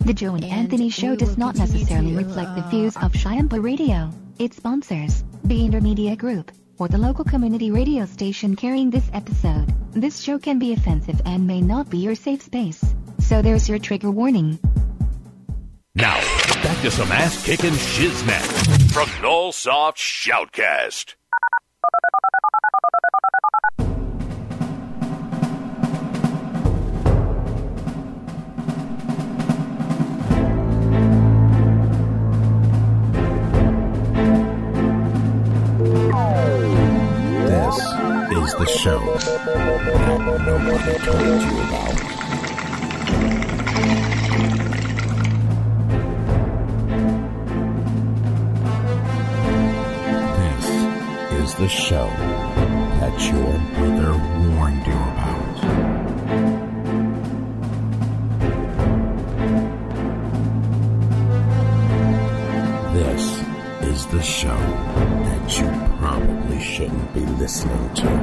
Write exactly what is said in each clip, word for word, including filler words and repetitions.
The Joe and Anthony Show does not necessarily reflect the views of Shyampa Radio, its sponsors, the Intermedia Group, or the local community radio station carrying this episode. This show can be offensive and may not be your safe space. So there's your trigger warning. Now, back to some ass-kicking shiznit from Nullsoft Shoutcast. Is the show that nobody told you about. This is the show that your mother warned you about. This is the show that you probably shouldn't be listening to.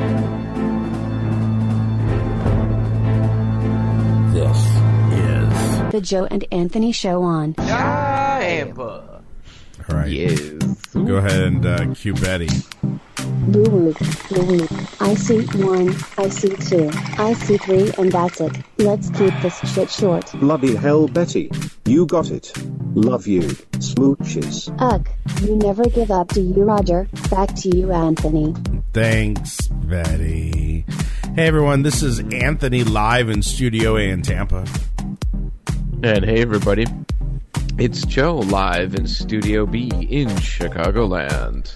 This is The Joe and Anthony Show on Shyampa. All right. Yes. Go ahead and uh, cue Betty. Boo Woo, Boo Woo. I see one, I see two, I see three, and that's it. Let's keep this shit short. Bloody hell, Betty. You got it. Love you. Smooches. Ugh. You never give up, do you, Roger? Back to you, Anthony. Thanks, Betty. Hey, everyone. This is Anthony live in Studio A in Tampa. And hey, everybody. It's Joe live in Studio B in Chicagoland.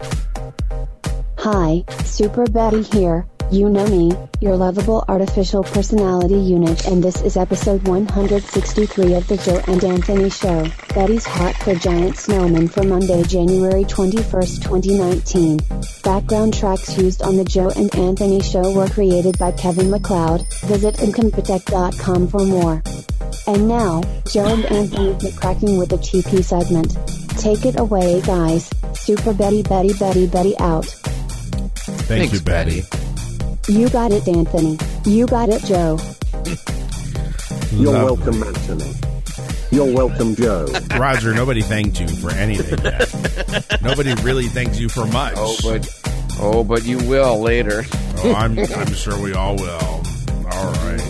Hi, Super Betty here. You know me, your lovable artificial personality unit, and this is episode one hundred sixty-three of The Joe and Anthony Show. Betty's Hot for Giant Snowman for Monday, January twenty-first, twenty nineteen. Background tracks used on The Joe and Anthony Show were created by Kevin MacLeod. Visit incompetech dot com for more. And now, Joe and Anthony get cracking with the T P segment. Take it away, guys. Super Betty, Betty, Betty, Betty out. Thank Thanks, you, Betty. You got it, Anthony. You got it, Joe. You're Lovely. welcome, Anthony. You're welcome, Joe. Roger, nobody thanked you for anything yet. Nobody really thanks you for much. Oh, but oh, but you will later. Oh, I'm, I'm sure we all will. All right.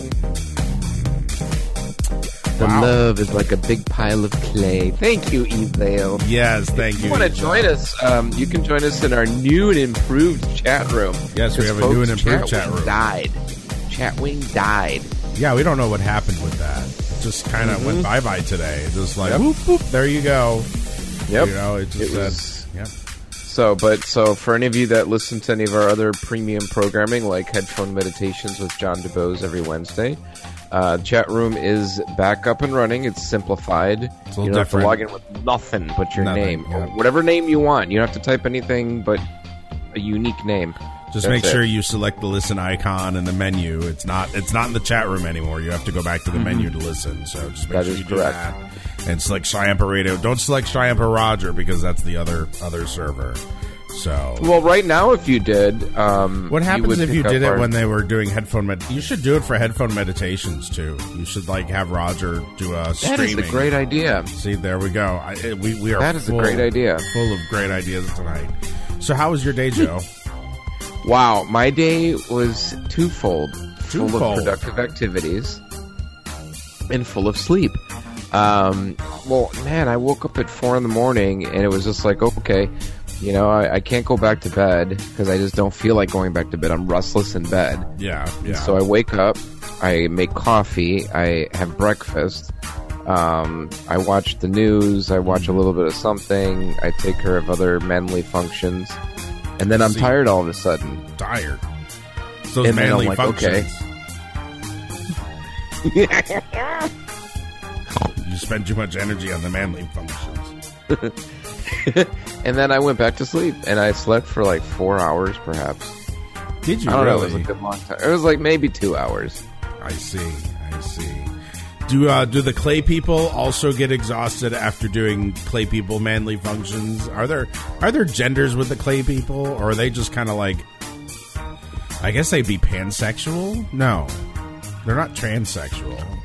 The Wow. love is like a big pile of clay. Thank you, Evale. Yes, thank If you. you want to join us, um, you can join us in our new and improved chat room. Yes, we Because have a new and folks, improved chat room. Died. Chatwing died. Yeah, we don't know what happened with that. It just kind of Mhm. went bye-bye today. Just like, Yep. whoop, whoop, there you go. Yep. You know, it just It said, was- yep. So, but so for any of you that listen to any of our other premium programming, like Headphone Meditations with John DeBose every Wednesday, uh, chat room is back up and running. It's simplified. It's a You little don't have to different. log in with nothing but your Nothing, name, yeah. or whatever name you want. You don't have to type anything but a unique name. Just That's make it. sure you select the listen icon in the menu. It's not it's not in the chat room anymore. You have to go back to the menu to listen. So just make Mm-hmm. That sure is you do correct. that. And select Shyampa Radio. Don't select Shyampa Roger because that's the other other server. So Well, right now, if you did, um, what you happens would if you pick did up it our- when they were doing headphone med? You should do it for headphone meditations too. You should like have Roger do a That streaming. is a great idea. See, there we go. I, we we are That is a full, great idea. Full of great ideas tonight. So how was your day, Joe? Wow, my day was twofold, full Twofold. of productive activities and full of sleep. Um, well, man, I woke up at four in the morning and it was just like, okay, you know, I, I can't go back to bed because I just don't feel like going back to bed. I'm restless in bed. Yeah, yeah. So I wake up, I make coffee, I have breakfast, um, I watch the news, I watch a little bit of something, I take care of other manly functions, and then I'm See. tired all of a sudden. Tired. It's those And then manly I'm like, okay. functions. You spend too much energy on the manly functions. And then I went back to sleep, and I slept for like four hours, perhaps. Did you I don't really? know. It was a good long time. It was like maybe two hours. I see. I see. Do uh, do the clay people also get exhausted after doing clay people manly functions? Are there are there genders with the clay people, or are they just kind of like? I guess they'd be pansexual. No, they're not transsexual.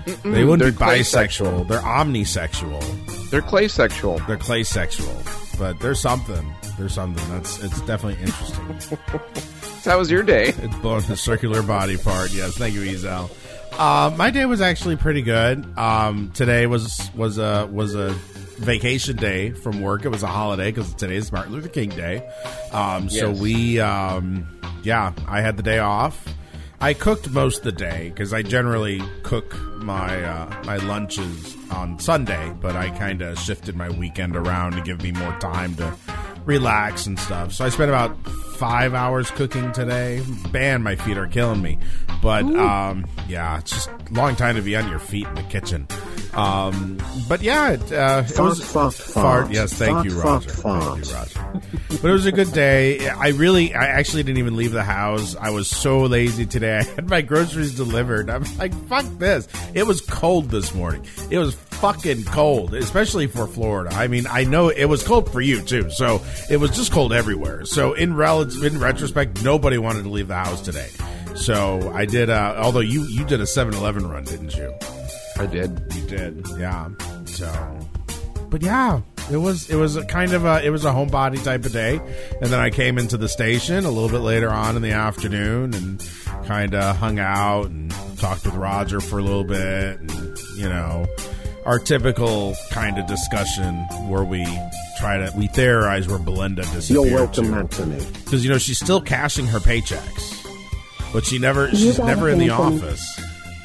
They wouldn't They're be bisexual. They're omnisexual. They're clay sexual. They're clay sexual. But there's something. There's something. That's it's definitely interesting. So how was your day? It's blowing the circular body part. Yes, thank you, Ezel. Uh, my day was actually pretty good. Um, today was was a was a vacation day from work. It was a holiday because today is Martin Luther King Day. Um, so Yes. we, um, yeah, I had the day off. I cooked most of the day because I generally cook my uh, my lunches on Sunday, but I kind of shifted my weekend around to give me more time to relax and stuff. So I spent about five hours cooking today. Man, my feet are killing me. But um, yeah, it's just a long time to be on your feet in the kitchen. Um, but yeah, it, uh, it Fart, was fart, fart. Yes, thank Fart, you, fart, Roger. fart. Thank you, Roger. But it was a good day. I really, I actually didn't even leave the house. I was so lazy today. I had my groceries delivered. I'm like, fuck this. It was cold this morning. It was fucking cold, especially for Florida. I mean, I know it was cold for you too. So it was just cold everywhere. So in rel- in retrospect, nobody wanted to leave the house today. So I did. Uh, although you you did a seven eleven run, didn't you? I did. You did, yeah. So, but yeah, it was it was a kind of a it was a homebody type of day, and then I came into the station a little bit later on in the afternoon and kind of hung out and talked with Roger for a little bit, and you know, our typical kind of discussion where we try to we theorize where Belinda disappeared. You're welcome, to. Anthony. Because you know she's still cashing her paychecks, but she never You she's got never it, in the Anthony. office.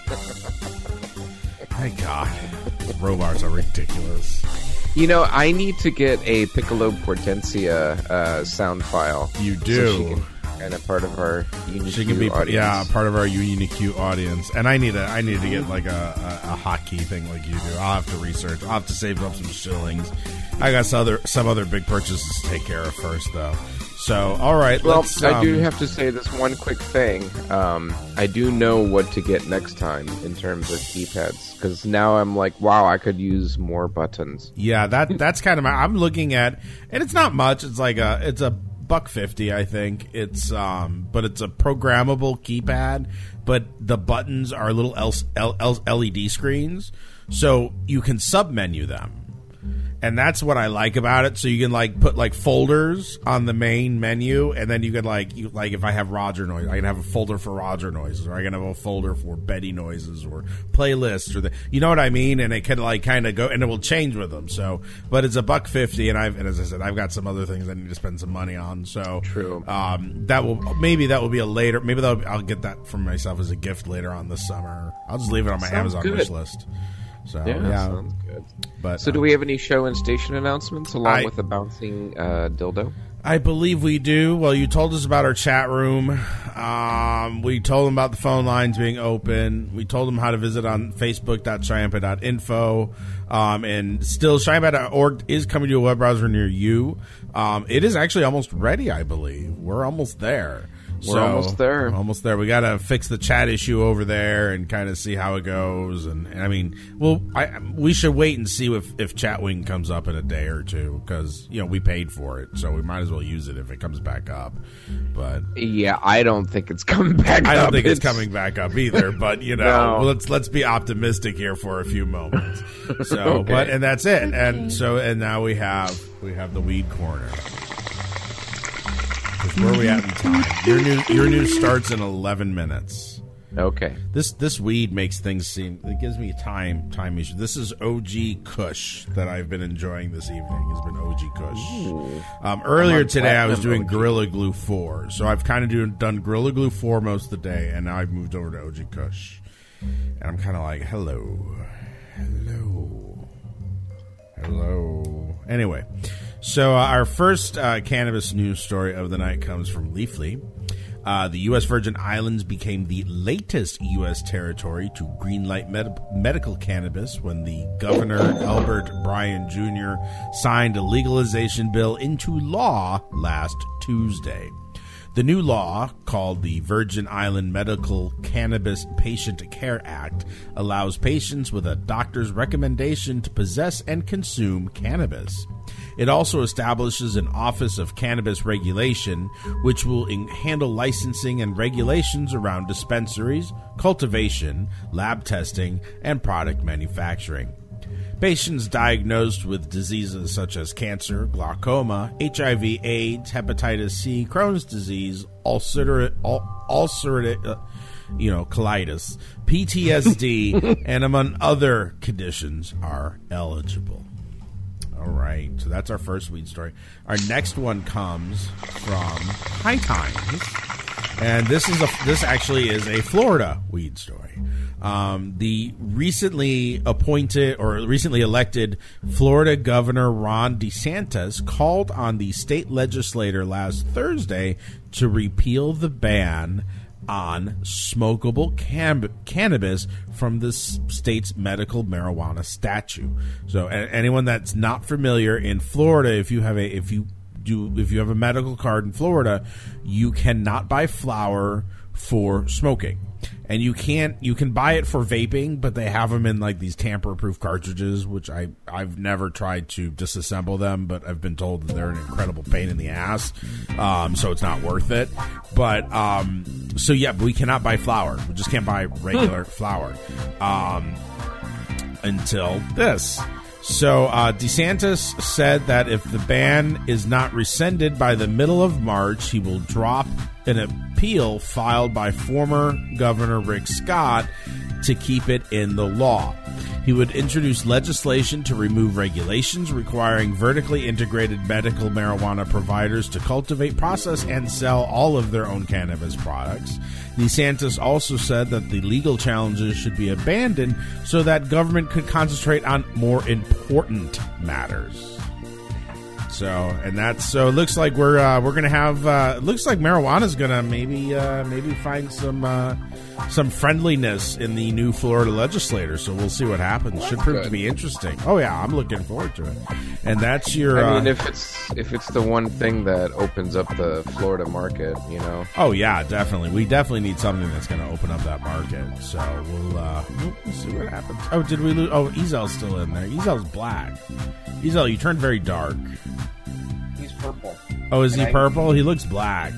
My God, robots are ridiculous. You know, I need to get a Piccolo Portensia uh, sound file. You So do. she can kind of part of our Unique She can be audience. yeah part of our Unique audience, and I need a I need to get like a, a, a hotkey thing like you do. I'll have to research. I'll have to save up some shillings. I got some other some other big purchases to take care of first, though. So all right, Well, let's, I do um, have to say this one quick thing. Um, I do know what to get next time in terms of keypads, because now I'm like, wow, I could use more buttons. Yeah, that that's kind of my. I'm looking at, and it's not much. It's like a it's a buck fifty, I think. It's um, but it's a programmable keypad. But the buttons are little L- L- L- LED screens, so you can submenu them. And that's what I like about it. So you can like put like folders on the main menu, and then you can like you like if I have Roger noise, I can have a folder for Roger noises, or I can have a folder for Betty noises, or playlists, or the you know what I mean. And it can like kind of go, and it will change with them. So, but it's a buck fifty, and I've and as I said, I've got some other things I need to spend some money on. So True. Um, that will maybe that will be a later. Maybe that'll, I'll get that for myself as a gift later on this summer. I'll just leave it on my Sounds Amazon good. wish list. So Yeah, yeah, sounds good. but So, do um, we have any show and station announcements along I- with the bouncing uh, dildo? I believe we do. Well, you told us about our chat room. Um, we told them about the phone lines being open. We told them how to visit on facebook dot shyampa dot info. Um, and still, shyampa dot org is coming to a web browser near you. Um, it is actually almost ready, I believe. We're almost there. We're So, almost there. Almost there. We got to fix the chat issue over there and kind of see how it goes. And, and I mean, well, I, we should wait and see if, if Chatwing comes up in a day or two, because, you know, we paid for it. So we might as well use it if it comes back up. But Yeah, I don't think it's coming back I don't up. think it's, coming back up either. But, you know, No. let's let's be optimistic here for a few moments. So, Okay. but, and that's it. And so, and now we have, we have the weed corner. Where are we at in time? Your news, your news starts in eleven minutes. Okay. This this weed makes things seem. It gives me time time issue. This is O G Kush that I've been enjoying this evening. Has been O G Kush. Um, earlier I'm on today, I was platinum doing O G. Gorilla Glue four, so I've kind of doing done Gorilla Glue four most of the day, and now I've moved over to O G Kush, and I'm kind of like, hello, hello, hello. Anyway. So uh, our first uh, cannabis news story of the night comes from Leafly. Uh, the U S. Virgin Islands became the latest U S territory to greenlight med- medical cannabis when the Governor Albert Bryan Junior signed a legalization bill into law last Tuesday. The new law, called the Virgin Island Medical Cannabis Patient Care Act, allows patients with a doctor's recommendation to possess and consume cannabis. It also establishes an Office of Cannabis Regulation, which will in- handle licensing and regulations around dispensaries, cultivation, lab testing, and product manufacturing. Patients diagnosed with diseases such as cancer, glaucoma, H I V, AIDS, hepatitis C, Crohn's disease, ulcerative, ulcerative, uh, you know, colitis, P T S D, and among other conditions are eligible. All right, so that's our first weed story. Our next one comes from High Times, and this is a this actually is a Florida weed story. Um, the recently appointed or recently elected Florida Governor Ron DeSantis called on the state legislature last Thursday to repeal the ban on smokable cam- cannabis from the s- state's medical marijuana statute. So, a- anyone that's not familiar in Florida, if you have a if you do if you have a medical card in Florida, you cannot buy flower for smoking. And you can't, you can buy it for vaping, but they have them in like these tamper-proof cartridges, which I, I've never tried to disassemble them, but I've been told that they're an incredible pain in the ass. Um, so it's not worth it. But, um, so yeah, we cannot buy flour. We just can't buy regular flour, um, until this. So uh, DeSantis said that if the ban is not rescinded by the middle of March, he will drop an appeal filed by former Governor Rick Scott to keep it in the law. He would introduce legislation to remove regulations requiring vertically integrated medical marijuana providers to cultivate, process, and sell all of their own cannabis products. DeSantis also said that the legal challenges should be abandoned so that government could concentrate on more important matters. So, and that's so. It looks like we're uh, we're gonna have. Uh, it looks like marijuana's gonna maybe uh, maybe find some uh, some friendliness in the new Florida legislature. So we'll see what happens. Should prove good. to be interesting. Oh yeah, I'm looking forward to it. And that's your. I mean, uh, if it's if it's the one thing that opens up the Florida market, you know. Oh yeah, definitely. We definitely need something that's going to open up that market. So we'll, uh, we'll see what happens. Oh, did we lose? Oh, Ezel's still in there. Ezel's black. Ezel, you turned very dark. He's purple. Oh, is And he I- purple? He looks black.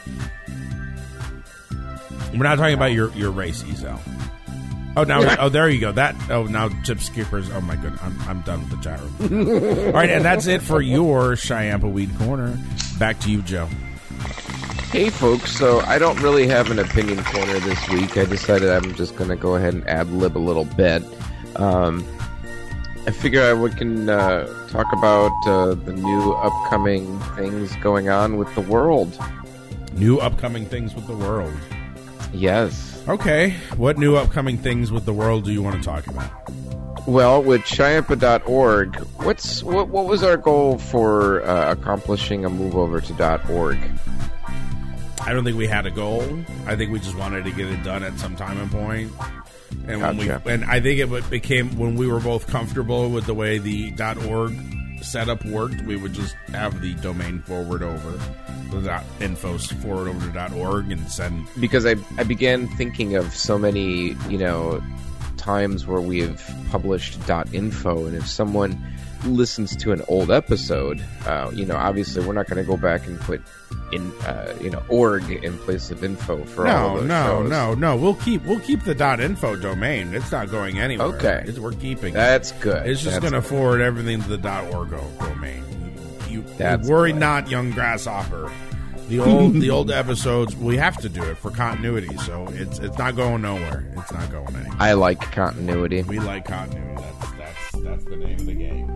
We're not talking about your, your race, Ezel. Oh, now, oh, there you go. That. Oh, now Chip Skippers. Oh my goodness, I'm I'm done with the chat room. All right, and that's it for your Chiampa Weed Corner. Back to you, Joe. Hey folks, so I don't really have an opinion corner this week. I decided I'm just going to go ahead and ad-lib a little bit. Um, I figure I we can uh, talk about uh, the new upcoming things going on with the world. New upcoming things with the world. Yes. Okay, what new upcoming things with the world do you want to talk about? Well, with Chiampa dot org, what's what? What was our goal for uh, accomplishing a move over to .org? I don't think we had a goal. I think we just wanted to get it done at some time and point. And when Gotcha. we and I think it became when we were both comfortable with the way the .org setup worked, we would just have the domain forward over the .info forward over to .org and send. Because I I began thinking of so many, you know, times where we have published .info, and if someone listens to an old episode, uh, you know, obviously we're not going to go back and put in, uh, you know, org in place of info for all No, of those no, shows. no, no. We'll keep we'll keep the .info domain. It's not going anywhere. Okay. It's, we're keeping it. That's good. It's just That's going to forward everything to the .org domain. You, you That's worry good. not, young grasshopper. The old the old episodes, we have to do it for continuity, so it's it's not going nowhere. It's not going anywhere. I like continuity. We like continuity. That's that's that's the name of the game.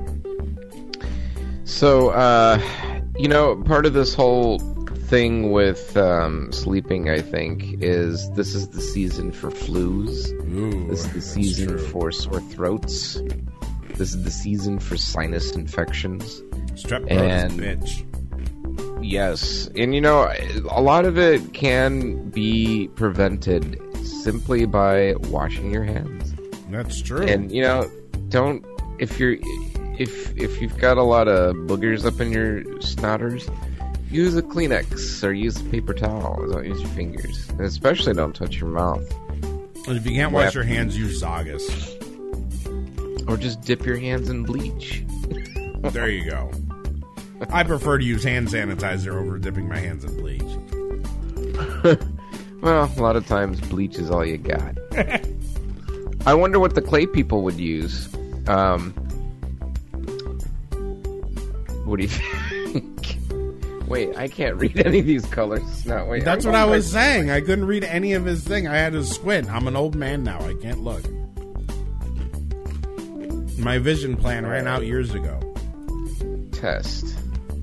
So, uh, you know, part of this whole thing with um, sleeping, I think, is this is the season for flus. Ooh, This is the that's season true. for sore throats. This is the season for sinus infections. Strep throat and- is bitch. Yes, and you know, a lot of it can be prevented simply by washing your hands. That's true. And you know, don't if you're if if you've got a lot of boogers up in your snotters, use a Kleenex or use a paper towel. Don't use your fingers. And especially don't touch your mouth. And if you can't wash your hands, use Zagas. Or just dip your hands in bleach. There you go. I prefer to use hand sanitizer over dipping my hands in bleach. Well, a lot of times bleach is all you got. I wonder what the clay people would use. Um, what do you think? Wait, I can't read any of these colors. No, wait. That's I'm what I going was back- saying. I couldn't read any of his thing. I had to squint. I'm an old man now. I can't look. My vision plan ran out years ago. Test.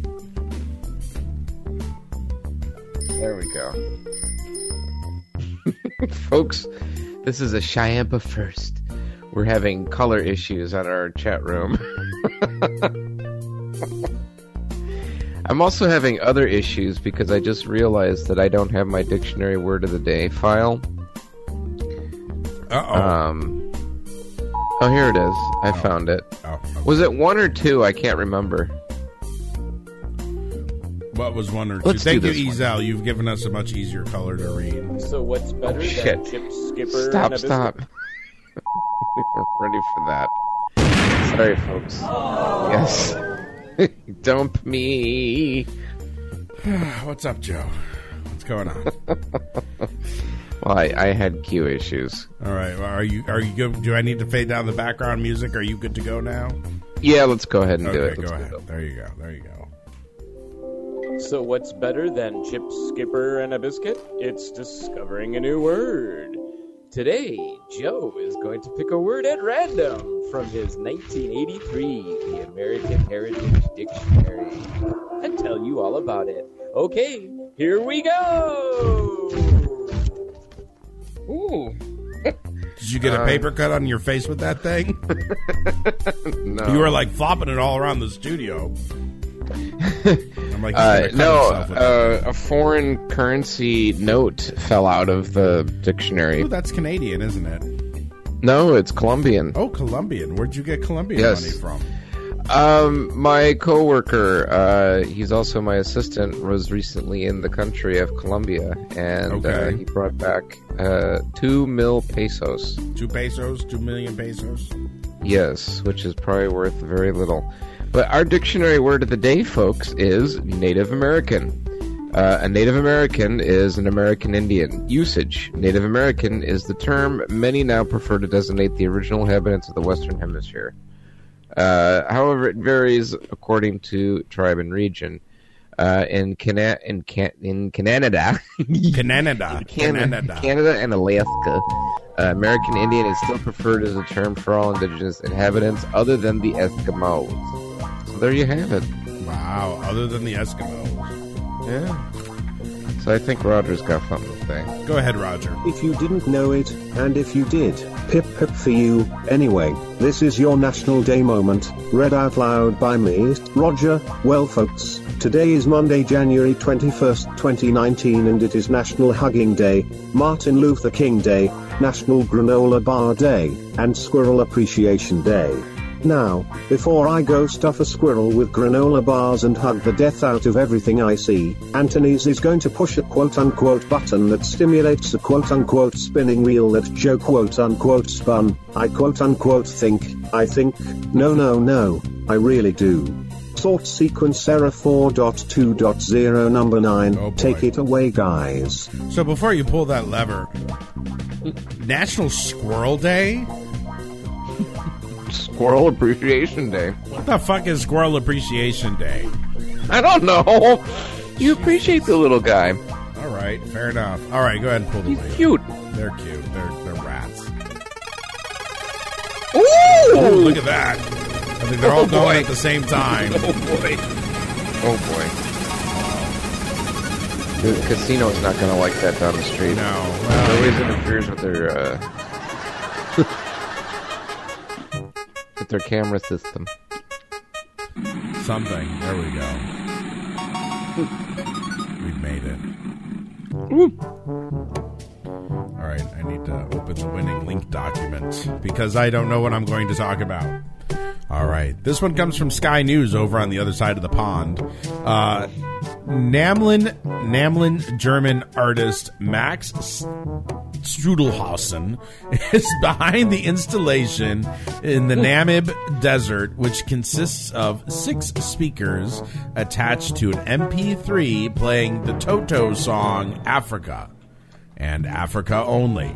There we go. Folks, this is a Shyampa first. We're having color issues on our chat room. I'm also having other issues because I just realized that I don't have my dictionary word of the day file. Uh-oh. Um, oh, here it is. I Oh. found it. Oh, okay. Was it one or two? I can't remember. What was one or two? Let's do Thank you, this one. Ezel. You've given us a much easier color to read. So what's better Oh, than shit. Chip Skipper Stop, and a biscuit? stop. We weren't ready for that. Sorry, folks. Yes. Dump me. What's up, Joe? What's going on? Well, I, I had Q issues. All right. Well, are you are you good? Do I need to fade down the background music? Are you good to go now? Yeah, let's go ahead and do Okay, it. go Let's ahead. go. There you go. There you go. So what's better than Chip Skipper and a biscuit? It's discovering a new word. Today, Joe is going to pick a word at random from his nineteen eighty-three The American Heritage Dictionary and tell you all about it. Okay, here we go! Ooh. Did you get a Uh, paper cut on your face with that thing? No. You were like flopping it all around the studio. I'm like, he's Uh, gonna cut no, himself with that. uh, a foreign currency note fell out of the dictionary. Ooh, that's Canadian, isn't it? No, it's Colombian. Oh, Colombian. Where'd you get Colombian Yes. money from? Um, my coworker, uh, he's also my assistant, was recently in the country of Colombia, and uh, Okay. he brought back uh, two mil pesos. Two pesos, two million pesos. Yes, which is probably worth very little. But our dictionary word of the day, folks, is Native American. Uh, a Native American is an American Indian. Usage. Native American is the term many now prefer to designate the original inhabitants of the Western Hemisphere. Uh, however, it varies according to tribe and region. Uh, in Cana- in, Can- in Canada, Canada. Canada, Canada. Canada and Alaska, uh, American Indian is still preferred as a term for all indigenous inhabitants other than the Eskimos. So there you have it. Wow. Other than the Eskimos. Yeah. So I think Roger's got something to say. Go ahead, Roger. If you didn't know it, and if you did, pip pip for you. Anyway, this is your National Day moment, read out loud by me, Roger. Well folks, today is Monday, January twenty-first, twenty nineteen, and it is National Hugging Day, Martin Luther King Day, National Granola Bar Day, and Squirrel Appreciation Day. Now, before I go stuff a squirrel with granola bars and hug the death out of everything I see, Anthony's is going to push a quote-unquote button that stimulates a quote-unquote spinning wheel that Joe quote-unquote spun. I quote-unquote think, I think, no no no, I really do. Sort sequence error four point two point zero number nine, Oh, boy. take it away guys. So before you pull that lever, National Squirrel Day? Squirrel Appreciation Day. What the fuck is Squirrel Appreciation Day? I don't know. You appreciate the little guy. All right, fair enough. All right, go ahead and pull the He's lever. cute. They're cute. They're they're rats. Ooh! Oh, look at that. I think they're all Oh, going boy. at the same time. Oh boy. Oh boy. The casino's not going to like that down the street. No. It Well, always interferes with their uh, with their camera system. something. There we go. We've made it. All right, I need to open the winning link document because I don't know what I'm going to talk about. All right. This one comes from Sky News over on the other side of the pond. Uh, Namlin, Namlin German artist Max Strudelhausen is behind the installation in the Namib Desert, which consists of six speakers attached to an M P three playing the Toto song Africa. And Africa only.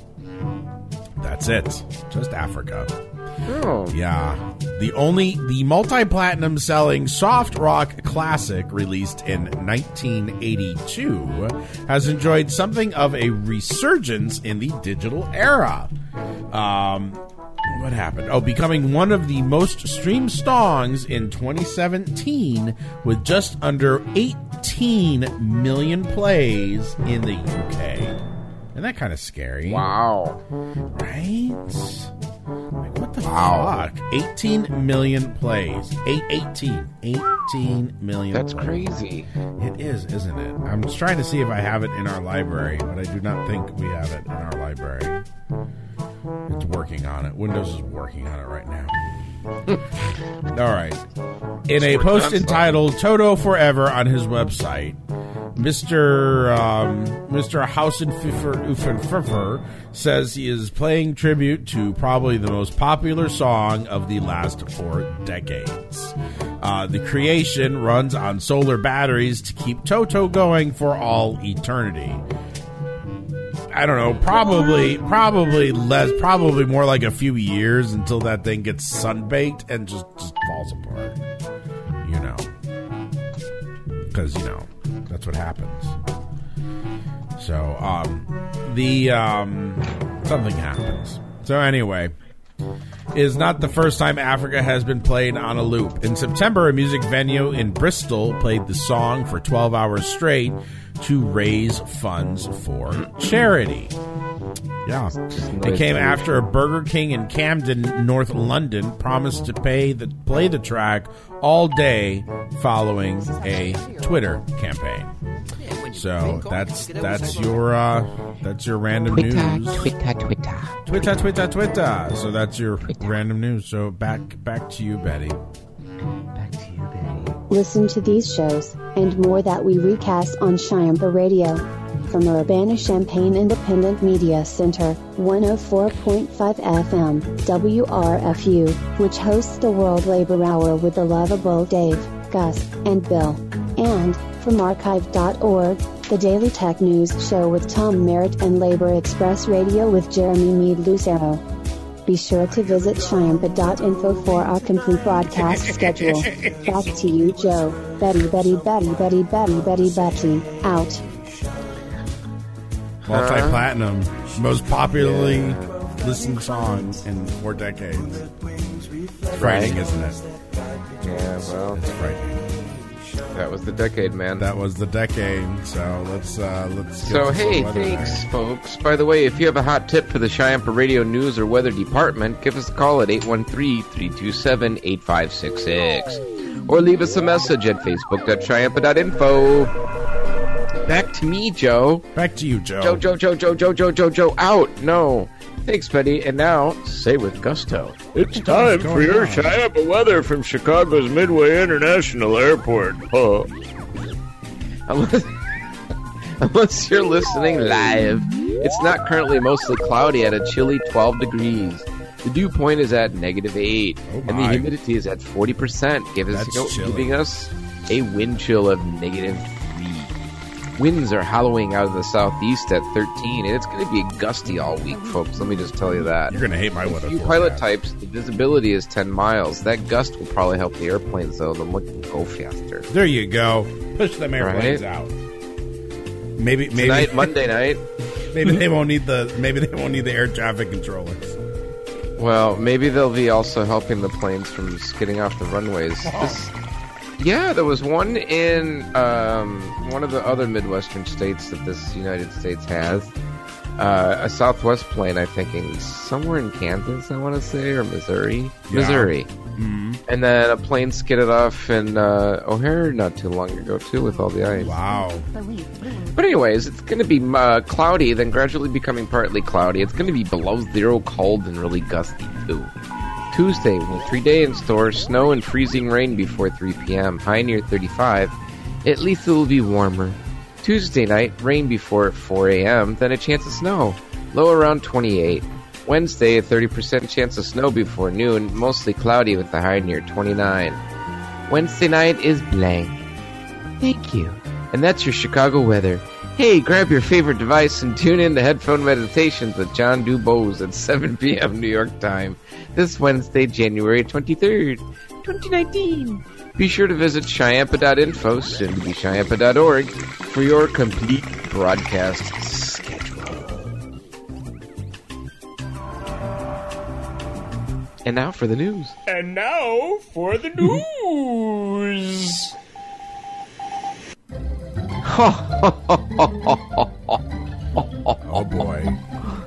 That's it. Just Africa. Oh. Yeah. The only, the multi-platinum selling soft rock classic released in nineteen eighty-two has enjoyed something of a resurgence in the digital era. Um, what happened? Oh, becoming one of the most streamed songs in twenty seventeen with just under eighteen million plays in the U K. Isn't that kind of scary? Wow. Right? Like, what the Wow. fuck? eighteen million plays. Eight, eighteen. eighteen million That's plays. crazy. It is, isn't it? I'm just trying to see if I have it in our library, but I do not think we have it in our library. It's working on it. Windows is working on it right now. All right. In a post entitled Toto Forever on his website, Mister Um, Mister Hausenpfeffer says he is playing tribute to probably the most popular song of the last four decades. Uh, the creation runs on solar batteries to keep Toto going for all eternity. I don't know, probably, probably less, probably more like a few years until that thing gets sunbaked and just, just falls apart. You know. Because, you know, that's what happens. So, um, the, um, something happens. So anyway, it is not the first time Africa has been played on a loop. In September, a music venue in Bristol played the song for twelve hours straight to raise funds for charity. Yeah. It came after a Burger King in Camden, North London, promised to pay the play the track all day following a Twitter campaign. So that's that's your uh, that's your random Twitter, news. Twitter, Twitter. Twitter, Twitter, Twitter. So that's your random news. So back back to you, Betty. Back to you, Betty. Listen to these shows, and more that we recast on Shiampa Radio. From Urbana-Champaign Independent Media Center, one oh four point five F M, W R F U, which hosts the World Labor Hour with the lovable Dave, Gus, and Bill. And, from archive dot org, the Daily Tech News Show with Tom Merritt and Labor Express Radio with Jeremy Meade Lucero. Be sure to visit Shiampa dot info for our complete broadcast schedule. Back to you, Joe. Betty, Betty, Betty, Betty, Betty, Betty, Betty, out. Multi-platinum, most popularly listened song in four decades. It's frightening, isn't it? Yeah, well, It's frightening. that was the decade, man. That was the decade. So let's uh, let's. Get So, to some hey, weather thanks, there. folks. By the way, if you have a hot tip for the Shiampa Radio News or Weather Department, give us a call at eight one three, three two seven, eight five six six. Or leave us a message at facebook dot shiampa dot info. Back to me, Joe. Back to you, Joe. Joe, Joe, Joe, Joe, Joe, Joe, Joe, Joe, out. No. Thanks, Betty. And now, say with gusto. It's time for your Shiampa weather from Chicago's Midway International Airport. Huh. Unless, unless you're listening live, it's not currently mostly cloudy at a chilly twelve degrees. The dew point is at negative eight, Oh and the my. humidity is at forty percent, giving us, That's chilly. giving us a wind chill of negative three. Winds are hollowing out of the southeast at thirteen, and it's going to be gusty all week, folks. Let me just tell you that. You're gonna hate my A weather. few pilot forecast. types, the visibility is ten miles. That gust will probably help the airplanes, though. Them look go faster. There you go. Push them airplanes Right? out. Maybe maybe Tonight, Monday night. maybe they won't need the maybe they won't need the air traffic controllers. Well, maybe they'll be also helping the planes from skidding off the runways. This, yeah, there was one in um, one of the other Midwestern states that this United States has. Uh, a Southwest plane, I think, in somewhere in Kansas, I want to say, or Missouri. Yeah. Missouri. Mm-hmm. And then a plane skidded off in uh, O'Hare not too long ago, too, with all the ice. Wow. But anyways, it's going to be uh, cloudy, then gradually becoming partly cloudy. It's going to be below zero cold and really gusty, too. Tuesday, wintry day in store, snow and freezing rain before three p.m., high near thirty-five. At least it will be warmer. Tuesday night, rain before four a.m., then a chance of snow, low around twenty-eight. Wednesday, a thirty percent chance of snow before noon, mostly cloudy with a high near twenty-nine. Wednesday night is blank. Thank you. And that's your Chicago weather. Hey, grab your favorite device and tune in to Headphone Meditations with John Dubose at seven p.m. New York time this Wednesday, January twenty-third, twenty nineteen. Be sure to visit Chiampa dot info, soon to be Chiampa dot org, for your complete broadcast schedule. And now for the news. And now for the news. Oh boy.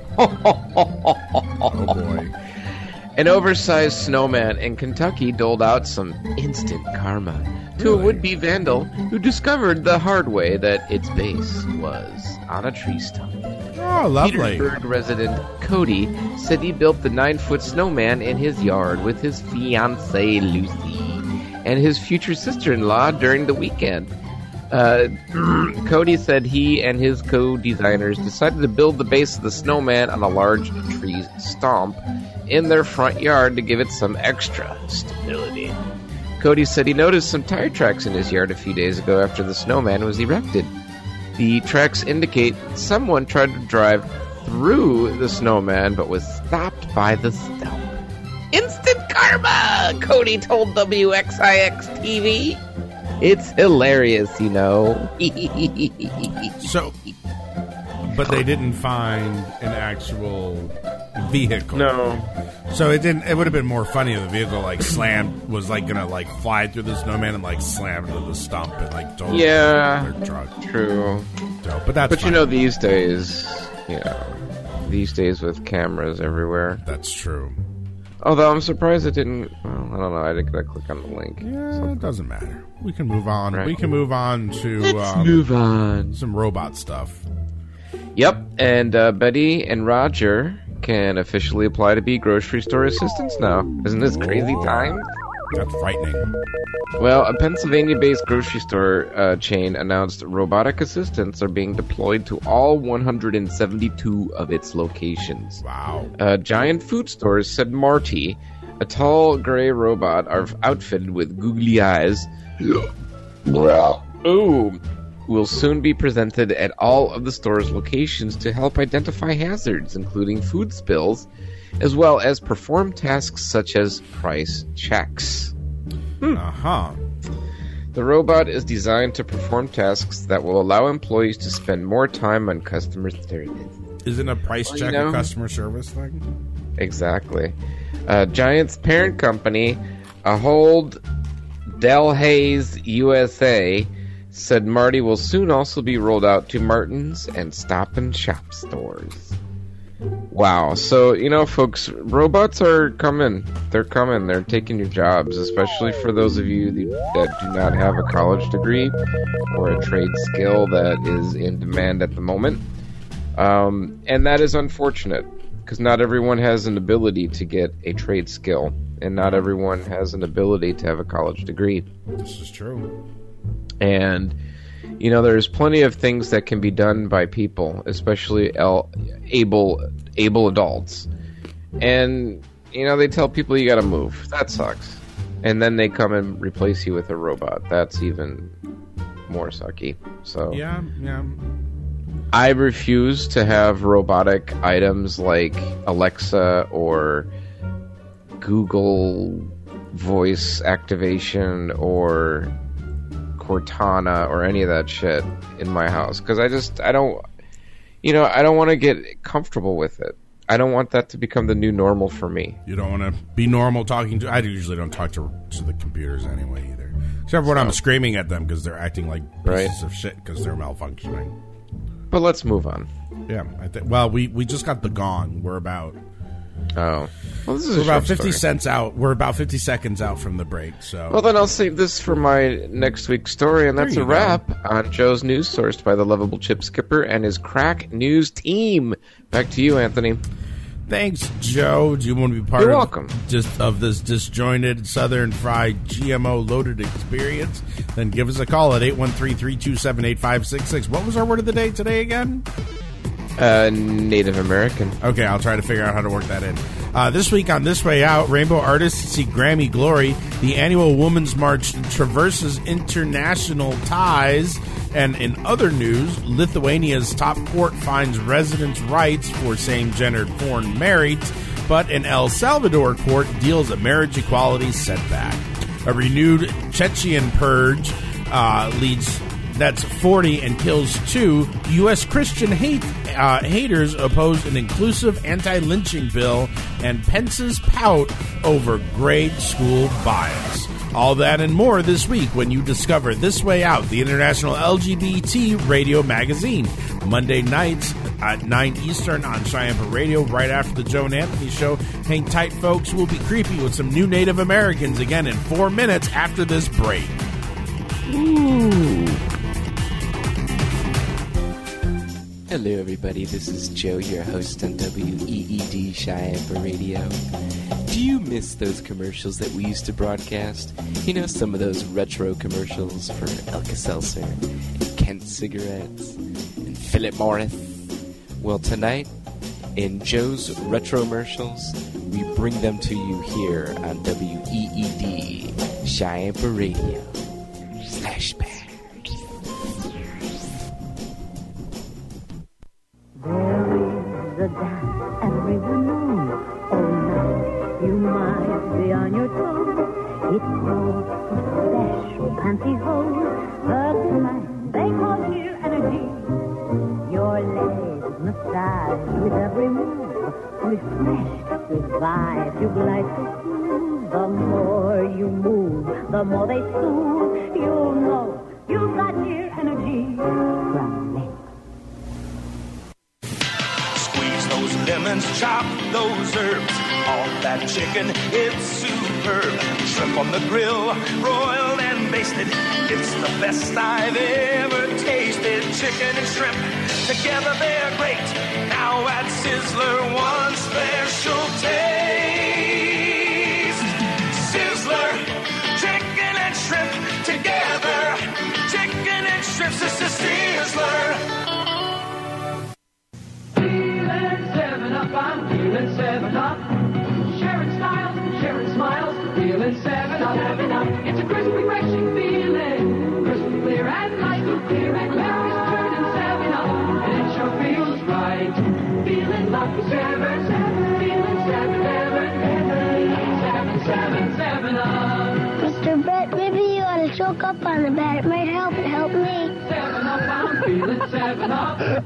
Oh boy. An oversized snowman in Kentucky doled out some instant karma to Really? a would-be vandal who discovered the hard way that its base was on a tree stump. Oh, lovely. Petersburg resident Cody said he built the nine-foot snowman in his yard with his fiancée Lucy and his future sister-in-law during the weekend. Uh, Cody said he and his co-designers decided to build the base of the snowman on a large tree stump in their front yard to give it some extra stability. Cody said he noticed some tire tracks in his yard a few days ago after the snowman was erected. The tracks indicate someone tried to drive through the snowman but was stopped by the stump. Instant karma, Cody told W X I X T V. It's hilarious, you know. So, but they didn't find an actual vehicle. No. So it didn't. It would have been more funny if the vehicle like slammed was like gonna like fly through the snowman and like slam into the stump and like totally Yeah. their truck. True. So, but that's But you fine. know, these days, you know, these days with cameras everywhere. That's true. Although I'm surprised it didn't. Well, I don't know. I didn't click on the link. Yeah, it doesn't matter. We can move on. Right. We can move on to Let's um, move on. some robot stuff. Yep, and uh, Betty and Roger can officially apply to be grocery store assistants now. Isn't this crazy time? That's frightening. Well, a Pennsylvania-based grocery store uh, chain announced robotic assistants are being deployed to all one hundred seventy-two of its locations. Wow. Uh, Giant Food Stores said Marty, a tall gray robot are outfitted with googly eyes, ooh, will soon be presented at all of the store's locations to help identify hazards, including food spills, as well as perform tasks such as price checks. Uh huh. The robot is designed to perform tasks that will allow employees to spend more time on customer service. Isn't a price Well, check you know- a customer service thing? Exactly. Uh, Giant's parent company, Ahold Delhaize U S A, said Marty will soon also be rolled out to Martin's and Stop and Shop stores. Wow. So, you know, folks, robots are coming. They're coming. They're taking your jobs, especially for those of you that do not have a college degree or a trade skill that is in demand at the moment. Um, and that is unfortunate, because not everyone has an ability to get a trade skill, and not everyone has an ability to have a college degree. This is true. And, you know, there's plenty of things that can be done by people, especially el- able able adults. And, you know, they tell people you gotta move. That sucks. And then they come and replace you with a robot. That's even more sucky. So Yeah, yeah. I refuse to have robotic items like Alexa or Google voice activation or Cortana or any of that shit in my house, because I just I don't you know I don't want to get comfortable with it. I don't want that to become the new normal for me. You don't want to be normal talking to. I usually don't talk to, to the computers anyway either. Except when I'm screaming at them because they're acting like pieces Right. of shit because they're malfunctioning. But let's move on. Yeah, I think. Well, we, we just got the gong. We're about Oh, well, this is we're a about short fifty story. cents out. We're about fifty seconds out from the break. So Well, then I'll save this for my next week's story, and that's There a you go. wrap on Joe's news, sourced by the lovable Chip Skipper and his crack news team. Back to you, Anthony. Thanks, Joe. Do you want to be part You're of welcome. just of this disjointed Southern fried G M O loaded experience? Then give us a call at eight one three, three two seven, eight five six six. What was our word of the day today again? Uh, Native American. Okay, I'll try to figure out how to work that in. Uh, this week on This Way Out, Rainbow artists see Grammy glory. The annual Women's March traverses international ties. And in other news, Lithuania's top court finds residents' rights for same-gendered foreign marriage, but an El Salvador court deals a marriage equality setback. A renewed Chechen purge uh, leads... That's forty and kills two. U S Christian hate uh, haters oppose an inclusive anti-lynching bill, and Pence's pout over grade school bias. All that and more this week when you discover This Way Out, the international L G B T radio magazine. Monday nights at nine Eastern on Cheyenne Radio, right after the Joe and Anthony Show. Hang tight, folks. We'll be creepy with some new Native Americans again in four minutes after this break. Ooh. Hello everybody, this is Joe, your host on W E E D Cheyenne Radio. Do you miss those commercials that we used to broadcast? You know, some of those retro commercials for Alka-Seltzer, and Kent cigarettes, and Philip Morris? Well, tonight, in Joe's Retro-mercials, we bring them to you here on W E E D Cheyenne Radio. Flashback. The dance everyone knows. Oh, now you might be on your toes. It's called special pantyhose. The kind they call sheer energy. Your legs massage with every move. Refresh, revive, you glide so smooth. The more you move, the more they soothe. You'll know you've got sheer energy from men. Those lemons, chop those herbs. All that chicken, it's superb. Shrimp on the grill, broiled and basted. It's the best I've ever tasted. Chicken and shrimp, together they're great. Now at Sizzler, one special taste. Sizzler, chicken and shrimp, together. Chicken and shrimp, Sizzler. I'm feeling seven up. Sharing styles, sharing smiles, feeling seven up. Seven up. It's a crisp, refreshing feeling. Crystal clear and light, so clear and memories turning seven up. And it sure feels right. Feeling lucky, seven, seven, feeling seven, seven, seven, seven, seven up. Mister Brett, maybe you ought to choke up on the bed. It might help. Help me. Seven up, I'm feeling seven up.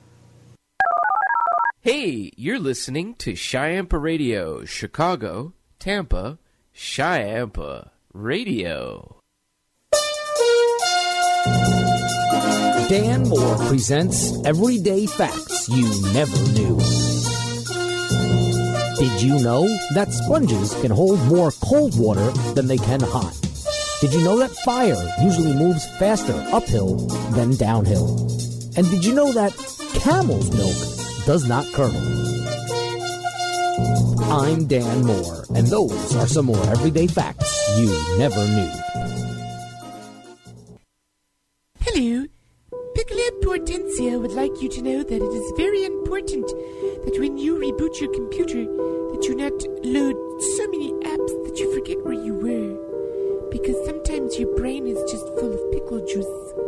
Hey, you're listening to Cheyenne Radio, Chicago, Tampa, Cheyenne Radio. Dan Moore presents Everyday Facts You Never Knew. Did you know that sponges can hold more cold water than they can hot? Did you know that fire usually moves faster uphill than downhill? And did you know that camel's milk does not curdle? I'm Dan Moore, and those are some more everyday facts you never knew. Hello. Piccola Portensia would like you to know that it is very important that when you reboot your computer, that you not load so many apps that you forget where you were. Because sometimes your brain is just full of pickle juice.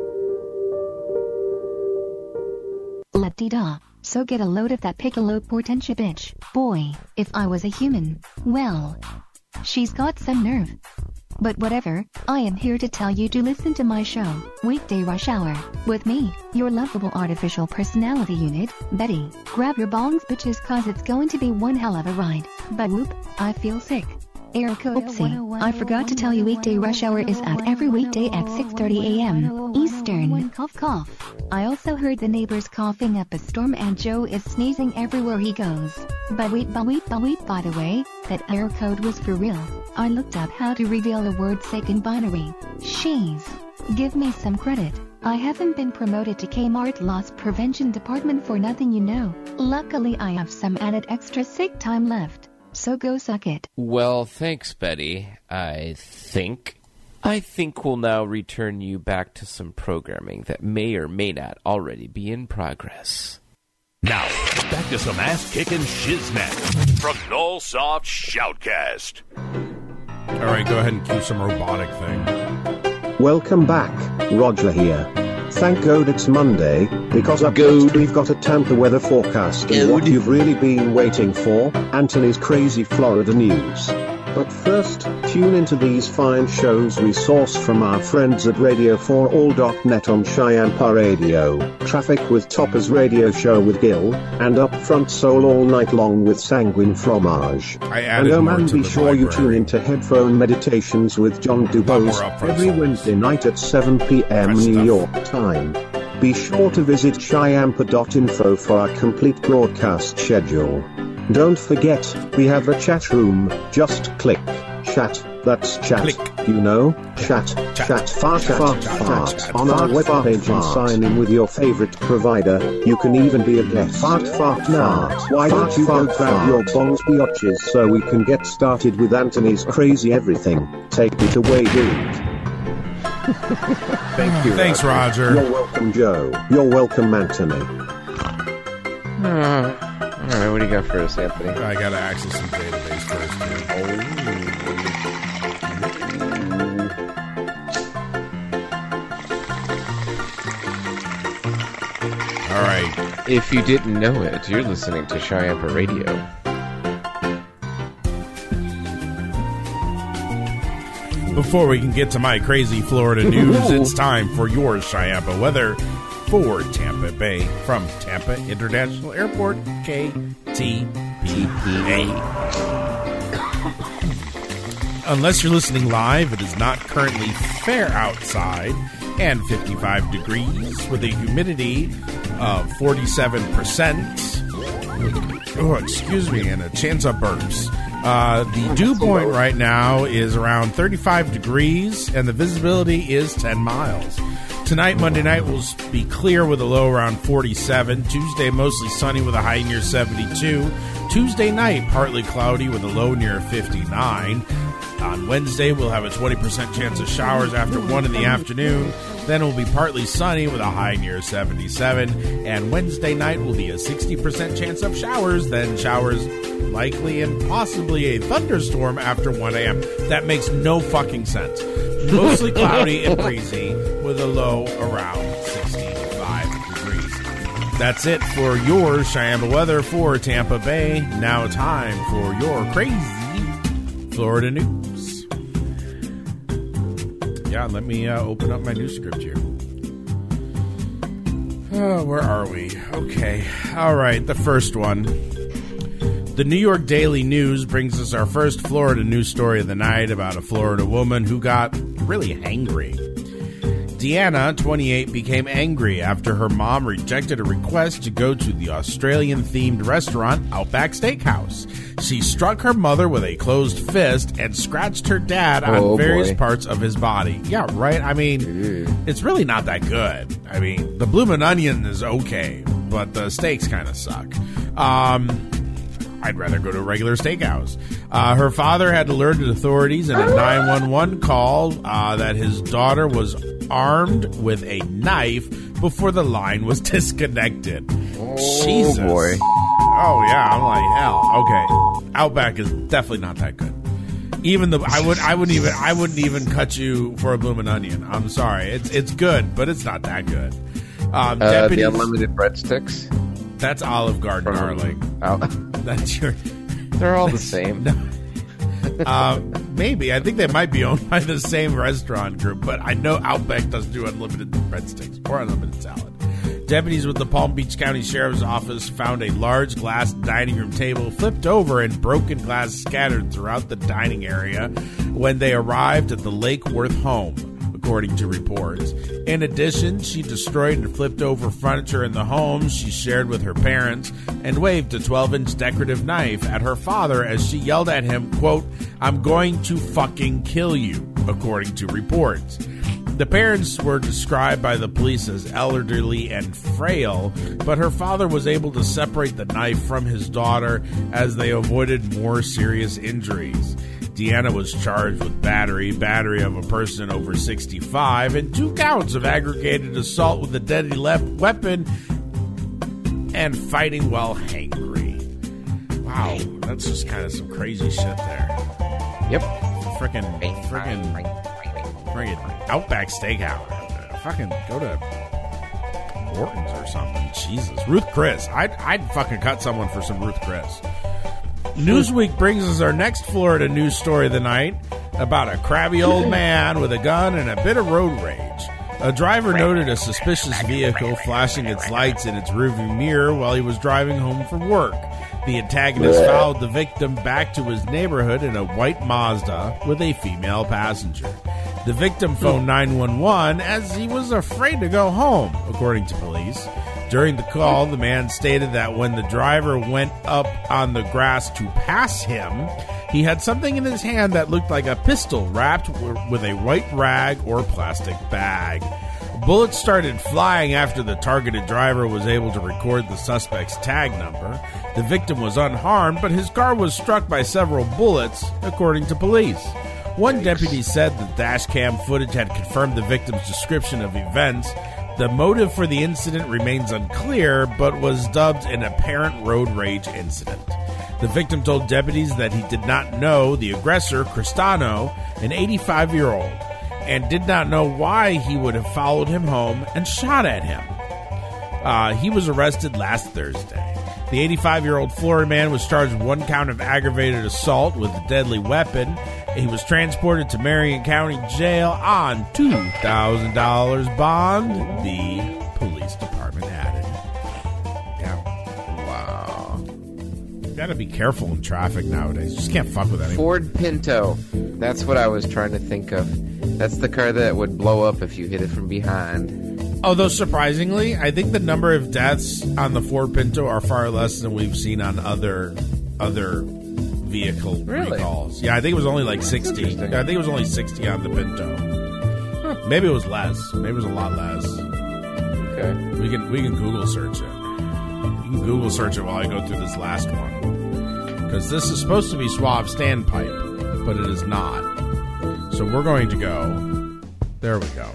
La-dee-da. So get a load of that Piccolo Portentia bitch. Boy, if I was a human, well, she's got some nerve. But whatever, I am here to tell you to listen to my show, Weekday Rush Hour, with me, your lovable artificial personality unit, Betty. Grab your bongs bitches cause it's going to be one hell of a ride. But whoop, I feel sick. Erica, oopsie, I forgot to tell you Weekday Rush Hour is out every weekday at six thirty a.m. Eastern. Cough cough. I also heard the neighbors coughing up a storm and Joe is sneezing everywhere he goes. But wait, but wait, but wait, by the way, that error code was for real. I looked up how to reveal a word second binary. She's. Give me some credit. I haven't been promoted to Kmart Loss Prevention Department for nothing, you know. Luckily, I have some added extra sick time left, so go suck it. Well, thanks, Betty. I think... I think we'll now return you back to some programming that may or may not already be in progress. Now, back to some ass-kicking shiznit from Nullsoft Shoutcast. All right, go ahead and cue some robotic thing. Welcome back, Roger here. Thank God it's Monday, because up next we've got a Tampa weather forecast and what you've really been waiting for, Anthony's crazy Florida news. But first, tune into these fine shows we source from our friends at radio for all dot net on Cheyenne Radio, Traffic with Toppers radio show with Gil, and Upfront Soul all night long with Sanguine Fromage. I added and oh more man, to be the sure you library. tune into Headphone Meditations with John Dubose every Wednesday night at seven p.m. New York time. Be sure to visit Cheyampa dot info for our complete broadcast schedule. Don't forget, we have a chat room. Just click chat. That's chat. Click. You know, chat, chat, chat, fart, chat, fart, chat, fart. Chat, on fart, our webpage and sign in with your favorite provider. You can even be a guest. Fart, fart, now. Why don't you go grab your bongs biotches so we can get started with Anthony's crazy everything? Take it away, dude. Thank you. Thanks, Roger. You're welcome, Joe. You're welcome, Anthony. Uh, all right, what do you got for us, Anthony? I got to access some database first. All right. If you didn't know it, you're listening to Cheyenne Radio. Before we can get to my crazy Florida news, it's time for your Cheyenne weather for Tampa Bay from Tampa International Airport, K T P A. Unless you're listening live, it is not currently fair outside and fifty-five degrees with a humidity of forty-seven percent. Oh, excuse me, and a chance of burps. Uh, the dew point right now is around thirty-five degrees, and the visibility is ten miles. Tonight, Monday night, will be clear with a low around forty-seven. Tuesday, mostly sunny with a high near seventy-two. Tuesday night, partly cloudy with a low near fifty-nine. On Wednesday, we'll have a twenty percent chance of showers after one in the afternoon. Then it will be partly sunny with a high near seventy-seven. And Wednesday night will be a sixty percent chance of showers. Then showers likely and possibly a thunderstorm after one a.m. That makes no fucking sense. Mostly cloudy and breezy with a low around sixty-five degrees. That's it for your Cheyenne weather for Tampa Bay. Now time for your crazy Florida news. Yeah, let me uh, open up my news script here. Oh, where are we? Okay. All right, the first one. The New York Daily News brings us our first Florida news story of the night about a Florida woman who got really angry. Deanna, twenty-eight, became angry after her mom rejected a request to go to the Australian-themed restaurant Outback Steakhouse. She struck her mother with a closed fist and scratched her dad on Oh, various boy. parts of his body. Yeah, right? I mean, it's really not that good. I mean, the bloomin' onion is okay, but the steaks kind of suck. Um... I'd rather go to a regular steakhouse. Uh, her father had alerted authorities in a nine one one call uh, that his daughter was armed with a knife before the line was disconnected. Oh, Jesus. boy. Oh, yeah. I'm like, hell. Okay. Outback is definitely not that good. Even the I would I wouldn't even I wouldn't even cut you for a bloomin' onion. I'm sorry. It's it's good, but it's not that good. Um, Uh, the deputies- unlimited breadsticks? That's Olive Garden, darling. Oh. That's your. They're all the same. um, maybe. I think they might be owned by the same restaurant group, but I know Outback doesn't do unlimited breadsticks or unlimited salad. Deputies with the Palm Beach County Sheriff's Office found a large glass dining room table flipped over and broken glass scattered throughout the dining area when they arrived at the Lake Worth home, according to reports. In addition, she destroyed and flipped over furniture in the home she shared with her parents and waved a twelve-inch decorative knife at her father as she yelled at him, quote, "I'm going to fucking kill you," according to reports. The parents were described by the police as elderly and frail, but her father was able to separate the knife from his daughter as they avoided more serious injuries. Deanna was charged with battery, battery of a person over sixty-five, and two counts of aggregated assault with a deadly le- weapon and fighting while hangry. Wow, that's just kind of some crazy shit there. Yep. Frickin', frickin', frickin' Outback Steakhouse. Fucking go to Hortons or something. Jesus. Ruth Chris. I'd, I'd fucking cut someone for some Ruth Chris. Newsweek brings us our next Florida news story of the night about a crabby old man with a gun and a bit of road rage. A driver noted a suspicious vehicle flashing its lights in its rearview mirror while he was driving home from work. The antagonist followed the victim back to his neighborhood in a white Mazda with a female passenger. The victim phoned nine one one as he was afraid to go home, according to police. During the call, the man stated that when the driver went up on the grass to pass him, he had something in his hand that looked like a pistol wrapped with a white rag or plastic bag. Bullets started flying after the targeted driver was able to record the suspect's tag number. The victim was unharmed, but his car was struck by several bullets, according to police. One deputy said the dash cam footage had confirmed the victim's description of events. The motive for the incident remains unclear, but was dubbed an apparent road rage incident. The victim told deputies that he did not know the aggressor, Cristano, an eighty-five-year-old, and did not know why he would have followed him home and shot at him. Uh, he was arrested last Thursday. The eighty-five-year-old Florida man was charged with one count of aggravated assault with a deadly weapon. He was transported to Marion County Jail on two thousand dollars bond, the police department added. Yeah. Wow. You gotta be careful in traffic nowadays. You just can't fuck with anyone. Ford Pinto. That's what I was trying to think of. That's the car that would blow up if you hit it from behind. Although, surprisingly, I think the number of deaths on the Ford Pinto are far less than we've seen on other other vehicle Really? recalls. Yeah, I think it was only like sixty. Yeah, I think it was only sixty on the Pinto. Huh. Maybe it was less. Maybe it was a lot less. Okay. We can we can Google search it. You can Google search it while I go through this last one. Because this is supposed to be Schwab Standpipe, but it is not. So we're going to go. There we go.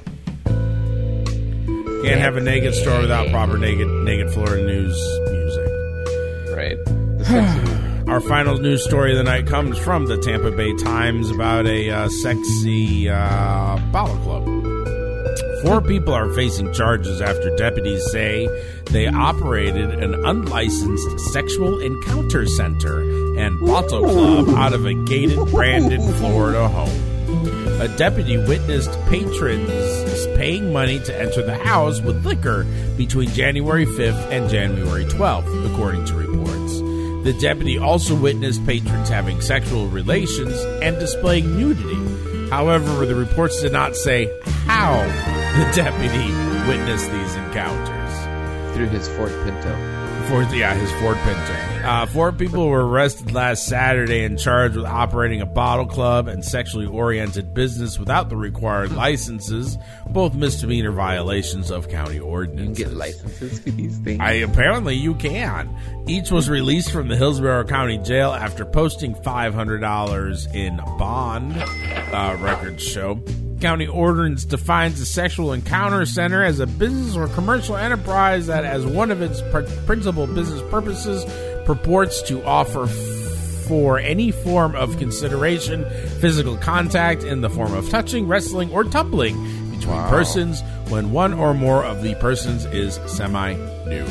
Can't have a naked story without proper naked naked Florida news music. Right. The sexy. Our final news story of the night comes from the Tampa Bay Times about a uh, sexy uh, bottle club. Four people are facing charges after deputies say they operated an unlicensed sexual encounter center and bottle club out of a gated Brandon, Florida home. A deputy witnessed patrons paying money to enter the house with liquor between January fifth and January twelfth, according to reports. The deputy also witnessed patrons having sexual relations and displaying nudity. However, the reports did not say how the deputy witnessed these encounters. Through his Ford Pinto. For, yeah, his Ford Pinto. Uh, four people were arrested last Saturday and charged with operating a bottle club and sexually oriented business without the required licenses, both misdemeanor violations of county ordinances. You can get licenses for these things? I, apparently you can. Each was released from the Hillsborough County Jail after posting five hundred dollars in bond, uh, records show. County ordinance defines a sexual encounter center as a business or commercial enterprise that, as one of its pr- principal business purposes, purports to offer f- for any form of consideration, physical contact in the form of touching, wrestling, or tumbling between Wow. persons when one or more of the persons is semi-nude.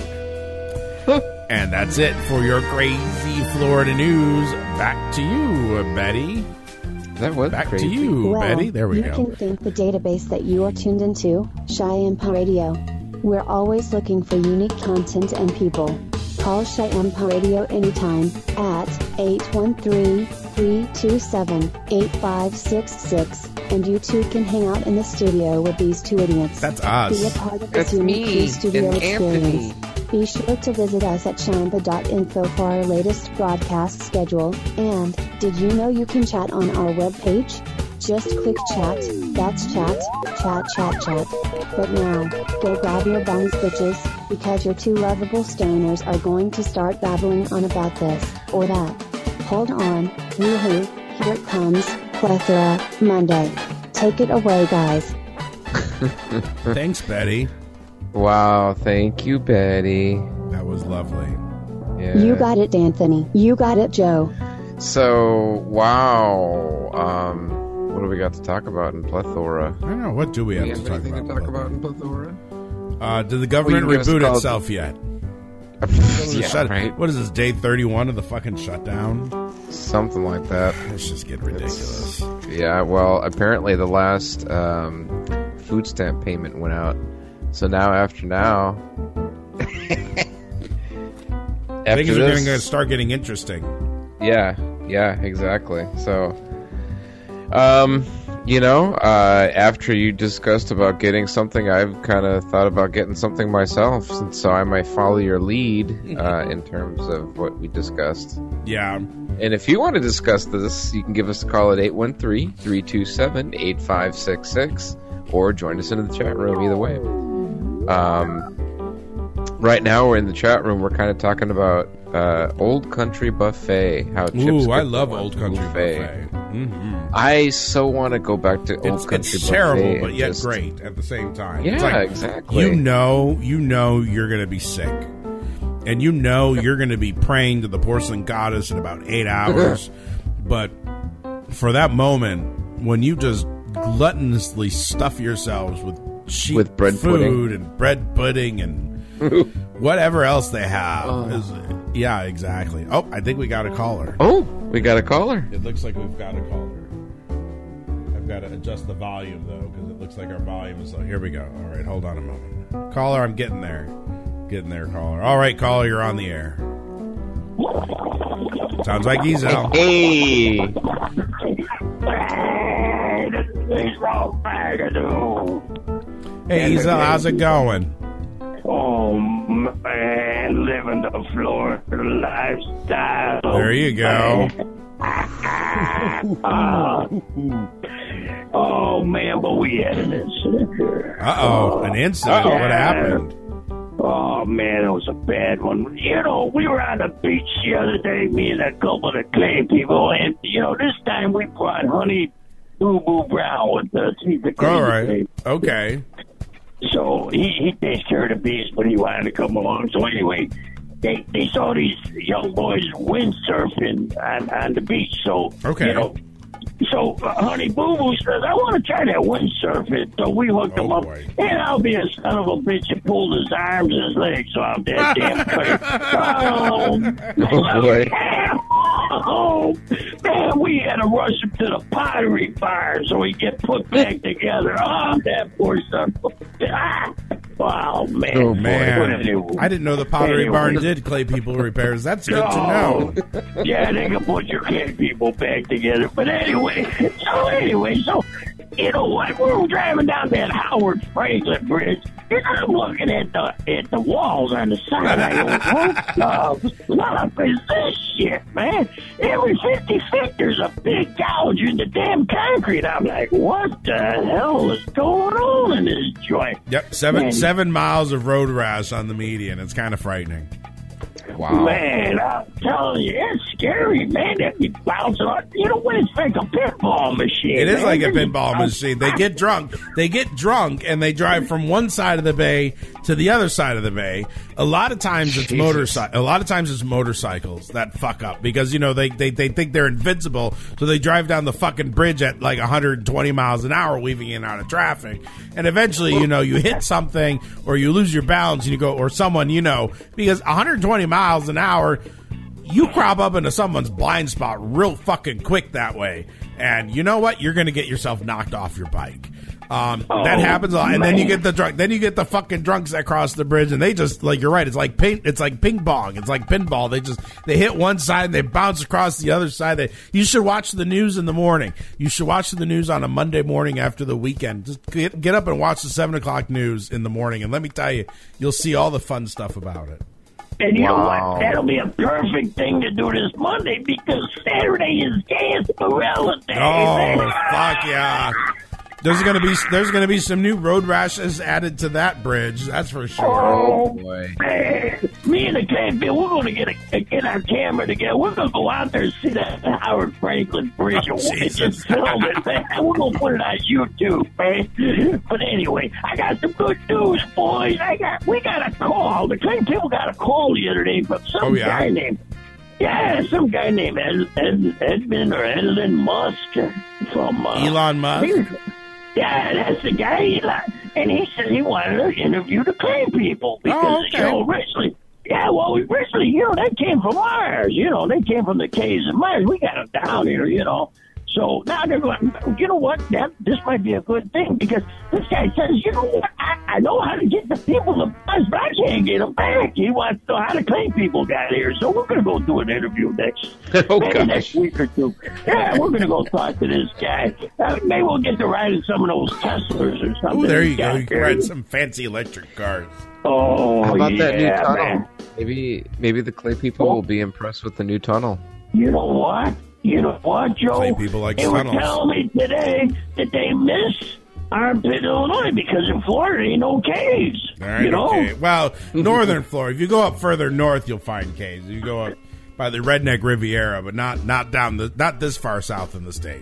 And that's it for your crazy Florida news. Back to you, Betty. That was Back crazy. to you, Well, Betty. There we you go. can thank the database that you are tuned into, Cheyenne Radio. We're always looking for unique content and people. Call Cheyenne Radio anytime at eight one three, three two seven, eight five six six, and you too can hang out in the studio with these two idiots. That's us. Be a part of That's this unique me studio and experience. Anthony. Be sure to visit us at chamba dot info for our latest broadcast schedule. And, did you know you can chat on our webpage? Just click chat, that's chat, chat, chat, chat. But now, go grab your bungs, bitches, because your two lovable stoners are going to start babbling on about this, or that. Hold on, woohoo, here it comes, Plethora, Monday. Take it away, guys. Thanks, Betty. Wow, thank you, Betty. That was lovely. Yeah. You got it, Anthony. You got it, Joe. So, wow. Um, what do we got to talk about in Plethora? I don't know. What do we have, we to have talk anything about? to talk about in Plethora? Uh, did the government well, reboot called... itself yet? yeah, shut- right. What is this, day thirty-one of the fucking shutdown? Something like that. It's just getting ridiculous. It's, yeah, well, apparently the last um, food stamp payment went out. So now, after now... after Things are this, going to start getting interesting. Yeah, yeah, exactly. So, um, you know, uh, after you discussed about getting something, I've kind of thought about getting something myself, and so I might follow your lead uh, in terms of what we discussed. Yeah. And if you want to discuss this, you can give us a call at eight one three, three two seven, eight five six six, or join us in the chat room, either way. Um, right now, we're in the chat room, we're kind of talking about uh, Old Country Buffet. How chips Ooh, I get love the Old Country Buffet. buffet. Mm-hmm. I so want to go back to Old It's, Country it's Buffet. terrible, but yet just, great at the same time. Yeah, it's like, exactly. You know, you know you're going to be sick. And you know you're going to be praying to the porcelain goddess in about eight hours. But for that moment, when you just gluttonously stuff yourselves with cheap With bread food pudding. and bread pudding and whatever else they have. Oh. Is, yeah, exactly. Oh, I think we got a caller. Oh, we got a caller. It looks like we've got a caller. I've got to adjust the volume, though, because it looks like our volume is low. Here we go. All right, hold on a moment. Caller, I'm getting there. Getting there, caller. All right, caller, you're on the air. Sounds like Ezel. Hey! Hey, Ezel, how's it going? Oh, man, living the Florida lifestyle. There you go. uh, oh, man, but we had an incident. Uh-oh, an incident? What happened? Oh, man, it was a bad one. You know, we were on the beach the other day, me and a couple of the clay people, and, you know, this time we brought Honey Boo Boo Brown with us. He's the crazy All right. baby. Okay. So he, he takes care of the beach, but he wanted to come along. So anyway, they, they saw these young boys windsurfing on, on the beach. So, okay. you know, so uh, Honey Boo Boo says, I want to try that windsurfing. So we hooked Oh, him up. boy. And I'll be a son of a bitch and pulled his arms and his legs off that damn crazy. Oh, Oh, boy. Oh, man, we had to rush him to the pottery fire so he get put back together. Oh, that poor son. Ah, wow, man. Oh, Man, I didn't know the Pottery Anyway. Barn did clay people repairs. That's good to know. Oh, yeah, they can put your clay people back together. But anyway, so anyway, so, you know what? We were driving down that Howard Franklin Bridge, and I'm looking at the at the walls on the side. I go, what the fuck is this shit, man? Every fifty feet, there's a big gouge in the damn concrete. I'm like, what the hell is going on in this joint? Yep, seven Man. seven miles of road rash on the median. It's kind of frightening. Wow. Man, I'm telling you, it's scary, man. That be bouncing on. You know what? It's like a pinball machine. It is man. like a It's pinball bounce- machine. They get drunk. They get drunk, and they drive from one side of the bay to the other side of the bay. A lot of times it's motorcycle. A lot of times it's motorcycles that fuck up because you know they, they they think they're invincible, so they drive down the fucking bridge at like one hundred twenty miles an hour, weaving in and out of traffic. And eventually, you know, you hit something or you lose your balance, and you go, or someone, you know, because one hundred twenty miles an hour. You crop up into someone's blind spot real fucking quick that way. And you know what? You're going to get yourself knocked off your bike. Um, Oh, that happens a lot. And then you man. get the drunk, then you get the fucking drunks that cross the bridge and they just, like, you're right. It's like ping, it's like ping pong. It's like pinball. They just, they hit one side and they bounce across the other side. They, you should watch the news in the morning. You should watch the news on a Monday morning after the weekend. Just get, get up and watch the seven o'clock news in the morning. And let me tell you, you'll see all the fun stuff about it. And you know Wow. what? That'll be a perfect thing to do this Monday because Saturday is Gasparilla Day. Oh, man. fuck yeah. There's gonna be there's gonna be some new road rashes added to that bridge. That's for sure. Oh, boy. man. Me and the campaign, we're going to get a, get our camera together. We're going to go out there and see that Howard Franklin Bridge. Oh, and Jesus. just film it, man. We're going to put it on YouTube, man. But anyway, I got some good news, boys. I got we got a call. The Clayton people got a call the other day from some Oh, yeah? guy named yeah, some guy named Ed, Ed, Edmund or Elon Musk from uh, Elon Musk? Yeah, that's the guy. Elon. And he said he wanted to interview the Clayton people because Oh, okay. you know originally. Yeah, well, originally, you know, they came from Mars. You know, they came from the caves of Mars. We got them down here, you know. So now they're going, you know what, that, this might be a good thing because this guy says, you know what, I, I know how to get the people to Mars, but I can't get them back. He wants to know how the Clay people got here. So we're going to go do an interview next, Oh, maybe gosh. next week or two. Yeah, we're going to go talk to this guy. Uh, maybe we'll get to ride in some of those Teslas or something. Oh, there you Yeah, go. You can there. ride some fancy electric cars. Oh, How about that new yeah, tunnel? man. Maybe maybe the Clay people will be impressed with the new tunnel. You know what? You know what, Joe? Clay people like they were tunnels. telling me today that they miss Armpit, Illinois, because in Florida ain't no caves. All right, you know? okay. Well, northern Florida. If you go up further north, you'll find caves. You go up by the Redneck Riviera, but not not down the not this far south in the state.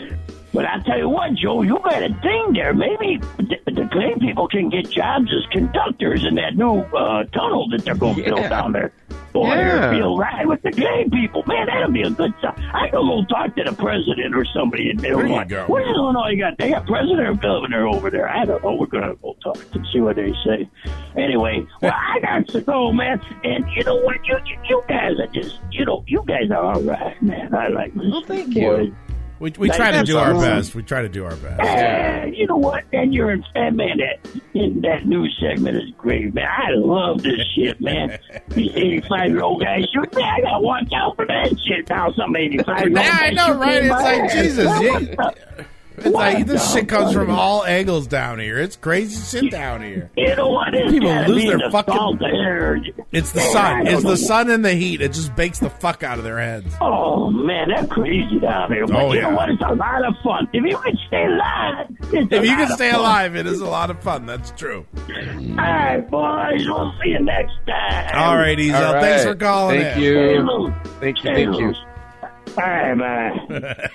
But I tell you what, Joe, you got a thing there. Maybe the, the Clay people can get jobs as conductors in that new uh, tunnel that they're going to build Yeah. down there. Boy, Yeah. feel right with the Clay people. Man, that'll be a good time. I can go talk to the president or somebody in There you Illinois. go. What in Illinois you got? They got president or governor over there. I don't know. We're going to go talk and see what they say. Anyway, well, I got to go, man. And you know what? You, you, you guys are just, you know, you guys are all right, man. I like this. Well, thank Boy, you. We we try to That's do our awesome. best. We try to do our best. Yeah, you know what? And you're in, and man, that in that news segment is great, man. I love this shit, man. These eighty-five year old guys shoot me. I gotta watch out for that shit now. Some eighty-five year old Yeah, I know, right? It's like, Jesus, yeah. It's like this shit comes from all angles down here. It's crazy shit down here. You know what? It's People gotta lose be their the fucking- salt air. It's the Man, I sun. don't It's know. the sun and the heat. It just bakes the fuck out of their heads. Oh man, that's crazy down here. But Oh, you yeah. know what? It's a lot of fun. If you can stay alive, it's a If you lot can of stay fun. alive, it is a lot of fun. That's true. All right, boys. We'll see you next time. All right, Ezel. All right. Thanks for calling Thank in. you. Stay loose. Thank you. Stay Thank you. loose. All right, bye.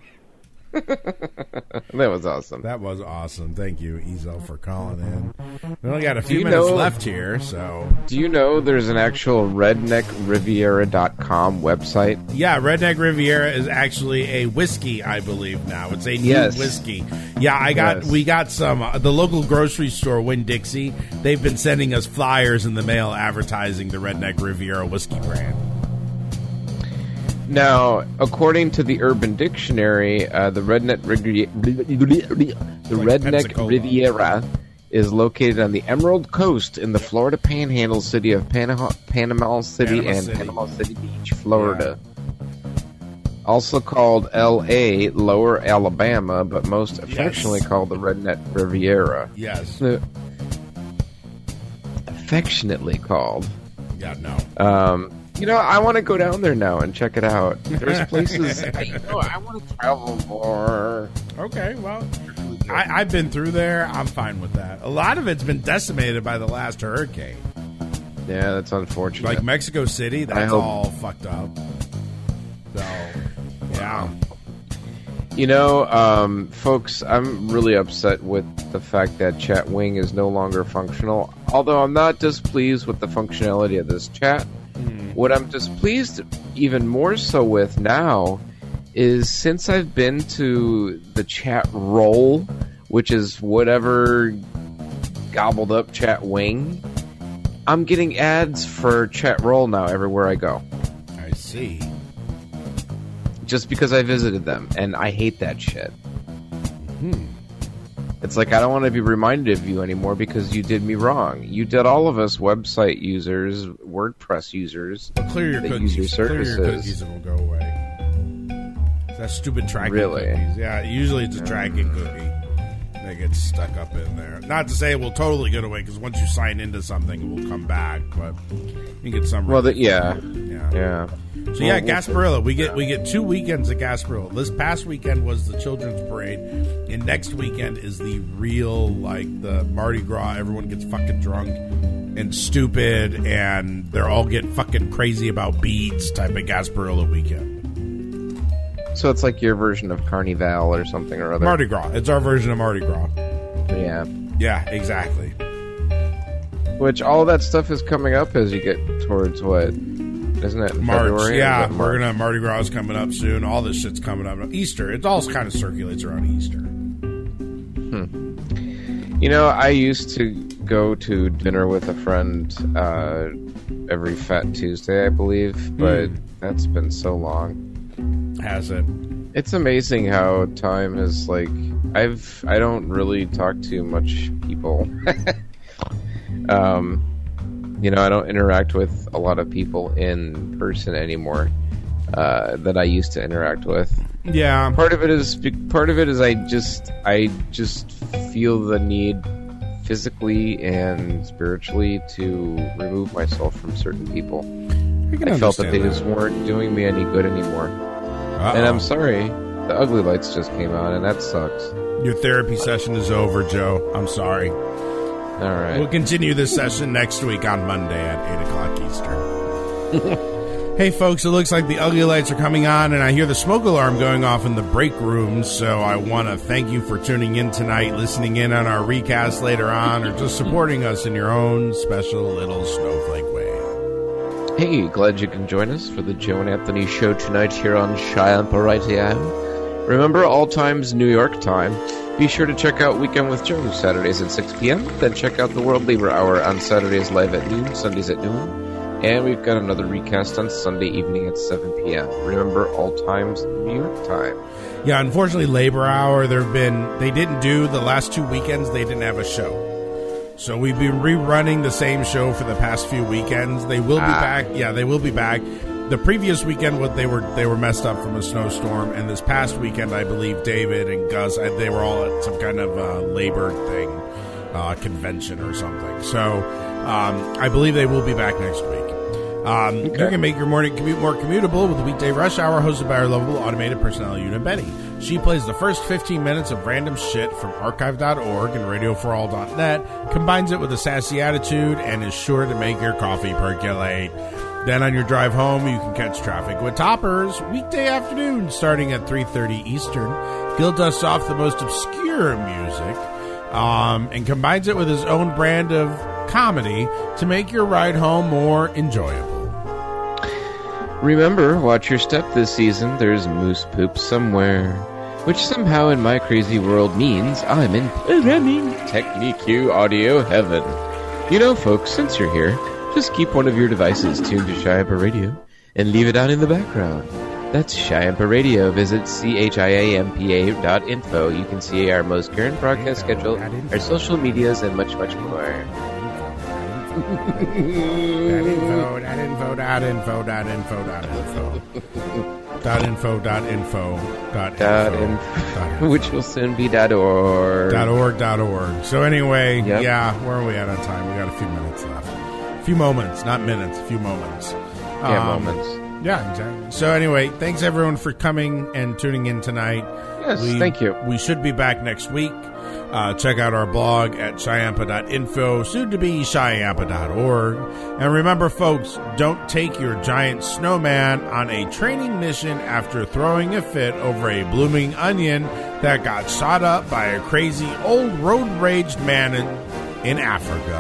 That was awesome. That was awesome. Thank you, Ezel, for calling in. We only got a few you minutes know- left here, so Do you know there's an actual redneck riviera dot com website? yeah, Redneck Riviera is actually a whiskey, I believe now. It's a new Yes. whiskey. Yeah, I got Yes. we got some uh, the local grocery store, Winn-Dixie. They've been sending us flyers in the mail advertising the Redneck Riviera whiskey brand. Now, according to the Urban Dictionary, uh, the Redneck Riviera, the Like Redneck Pensacola. Riviera is located on the Emerald Coast in the Florida Panhandle city of Panama, Panama City Panama and City. Panama City Beach, Florida. Also called L A, Lower Alabama, but most affectionately called the Redneck Riviera. Yes. Uh, affectionately called. Yeah, no. Um, you know, I want to go down there now and check it out. There's places. I, you know, I want to travel more. Okay, well, I, I've been through there. I'm fine with that. A lot of it's been decimated by the last hurricane. Yeah, that's unfortunate. Like Mexico City, I that's hope- all fucked up. So, yeah. You know, um, folks, I'm really upset with the fact that Chat Wing is no longer functional. Although I'm not displeased with the functionality of this chat. Hmm. What I'm displeased even more so with now is since I've been to the chat roll, which is whatever gobbled up Chat Wing, I'm getting ads for chat roll now everywhere I go. I see. Just because I visited them, and I hate that shit. Hmm. It's like I don't want to be reminded of you anymore because you did me wrong. You did all of us website users, WordPress users, Well, clear your that cookies. use your Clear your services. cookies and it'll go away. That stupid tracking Really? cookies. Yeah, usually it's a tracking cookie. They get stuck up in there. Not to say it will totally get away, because once you sign into something, it will come back. But you get some. Well, the, yeah, yeah, yeah. So yeah, Gasparilla. We get we get two weekends at Gasparilla. This past weekend was the Children's Parade, and next weekend is the real, like, the Mardi Gras. Everyone gets fucking drunk and stupid, and they're all getting fucking crazy about beads type of Gasparilla weekend. So it's like your version of Carnival or something or other. Mardi Gras. It's our version of Mardi Gras. Yeah. Yeah, exactly. Which all of that stuff is coming up as you get towards what? Isn't it March? February? Yeah, March? we're gonna Mardi Gras is coming up soon. All this shit's coming up. Easter. It all kind of circulates around Easter. Hmm. You know, I used to go to dinner with a friend uh, every Fat Tuesday, I believe, but mm. that's been so long. Has it? It's amazing how time is like. I've I don't really talk to much people. um, you know, I don't interact with a lot of people in person anymore uh, that I used to interact with. Yeah. Part of it is part of it is I just I just feel the need physically and spiritually to remove myself from certain people. I, I felt that they that. just weren't doing me any good anymore. Uh-oh. And I'm sorry, the Ugly Lights just came out, and that sucks. Your therapy session is over, Joe. I'm sorry. All right. We'll continue this session next week on Monday at eight o'clock Eastern. Hey, folks, it looks like the Ugly Lights are coming on, and I hear the smoke alarm going off in the break room, so I want to thank you for tuning in tonight, listening in on our recast later on, or just supporting us in your own special little snowflake way. Hey, glad you can join us for the Joe and Anthony show tonight here on Cheyenne Radio. Remember, all times New York time. Be sure to check out Weekend with Joe Saturdays at six p.m. Then check out the World Labor Hour on Saturdays live at noon, Sundays at noon. And we've got another recast on Sunday evening at seven p.m. Remember, all times New York time. Yeah, unfortunately, Labor Hour, there have been, they didn't do the last two weekends, they didn't have a show. So we've been rerunning the same show for the past few weekends. They will be ah. back. Yeah, they will be back. The previous weekend, what they were they were messed up from a snowstorm, and this past weekend, I believe David and Gus, they were all at some kind of uh, labor thing, uh, convention or something. So um, I believe they will be back next week. Um, okay. You can make your morning commute more commutable with the Weekday Rush Hour, hosted by our lovable automated personality unit, Betty. She plays the first fifteen minutes of random shit from archive dot org and radio for all dot net, combines it with a sassy attitude, and is sure to make your coffee percolate. Then on your drive home, you can catch Traffic with Toppers, weekday afternoon, starting at three thirty Eastern. Gil dusts off the most obscure music, um, and combines it with his own brand of comedy to make your ride home more enjoyable. Remember, watch your step this season. There's moose poop somewhere. Which somehow in my crazy world means I'm in programming Technique audio heaven. You know, folks, since you're here, just keep one of your devices tuned to Cheyenne Radio and leave it on in the background. That's Cheyenne Radio. Visit C H I A M P A dot info. You can see our most current broadcast schedule, our social medias, and much, much more. That info, that info, that info, that info, that info. Dot info, dot info, dot info. Which will soon be dot org. Dot org, dot org. So anyway, yep. yeah, where are we at on time? We got a few minutes left. A few moments, not minutes, a few moments. Yeah, um, moments. Yeah, exactly. So anyway, thanks everyone for coming and tuning in tonight. Yes, we, thank you. We should be back next week. Uh, check out our blog at Cheyampa dot info, soon to be Cheyampa dot org. And remember, folks, don't take your giant snowman on a training mission after throwing a fit over a blooming onion that got shot up by a crazy old road-raged man in, in Africa.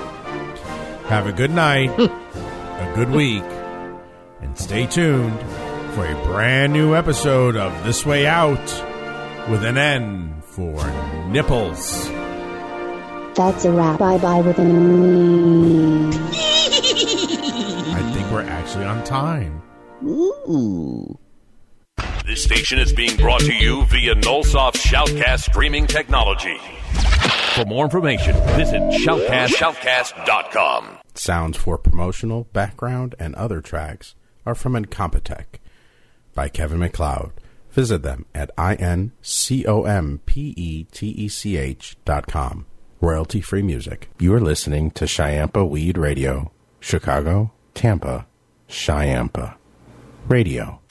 Have a good night, a good week, and stay tuned for a brand new episode of This Way Out with an N for nipples. That's a wrap. Bye-bye with an I think we're actually on time. Ooh. This station is being brought to you via Nullsoft Shoutcast streaming technology. For more information, visit shoutcast shoutcast dot com. Sounds for promotional, background, and other tracks are from Incompetech by Kevin MacLeod Visit them at I N C O M P E T E C H dot com. Royalty-free music. You are listening to Chiampa Weed Radio. Chicago, Tampa, Chiampa Radio.